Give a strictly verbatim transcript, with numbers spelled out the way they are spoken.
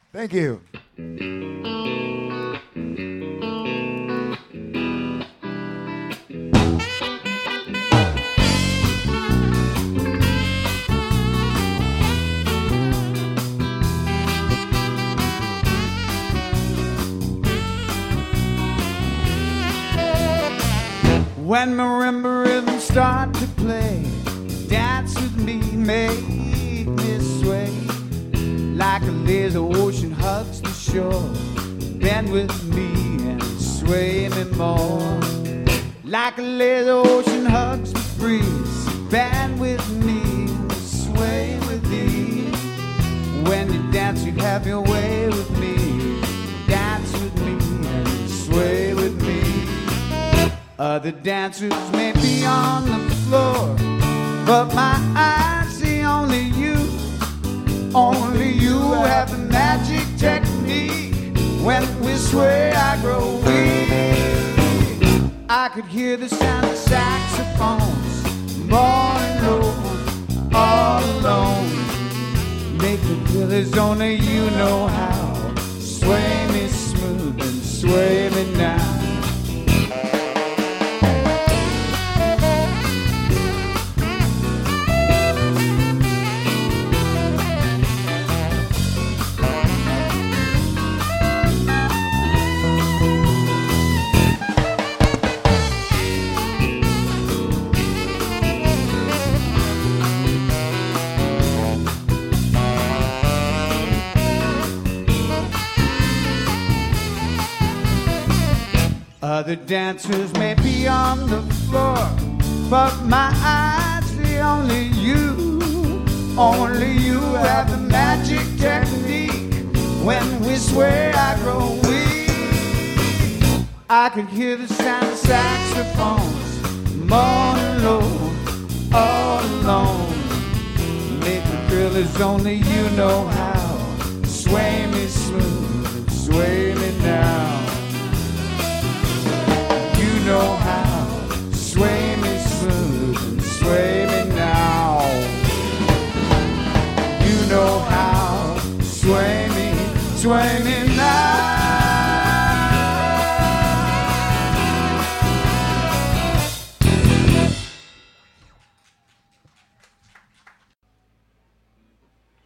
Thank you. When marimba rhythms start to play, dance with me, make me sway. Like a lazy ocean hugs the shore, bend with me and sway me more. Like a lazy ocean hugs the breeze, bend with me and sway with thee. When you dance you have your way with me, dance with me and sway with me. Other dancers may be on the floor, but my eyes see only you. Only you have the magic technique. When we sway, I grow weak. I could hear the sound of saxophones, morning low, all alone. Make me feel as only you know how. Sway me smooth and sway me now. Other dancers may be on the floor, but my eyes see only you. Only you have the magic technique. When we sway, I grow weak. I could hear the sound of saxophones, morning low, all alone. Make me feel as only you know how. Sway me smooth and sway me now. You know how, sway me smooth and sway me now. You know how, sway me, sway me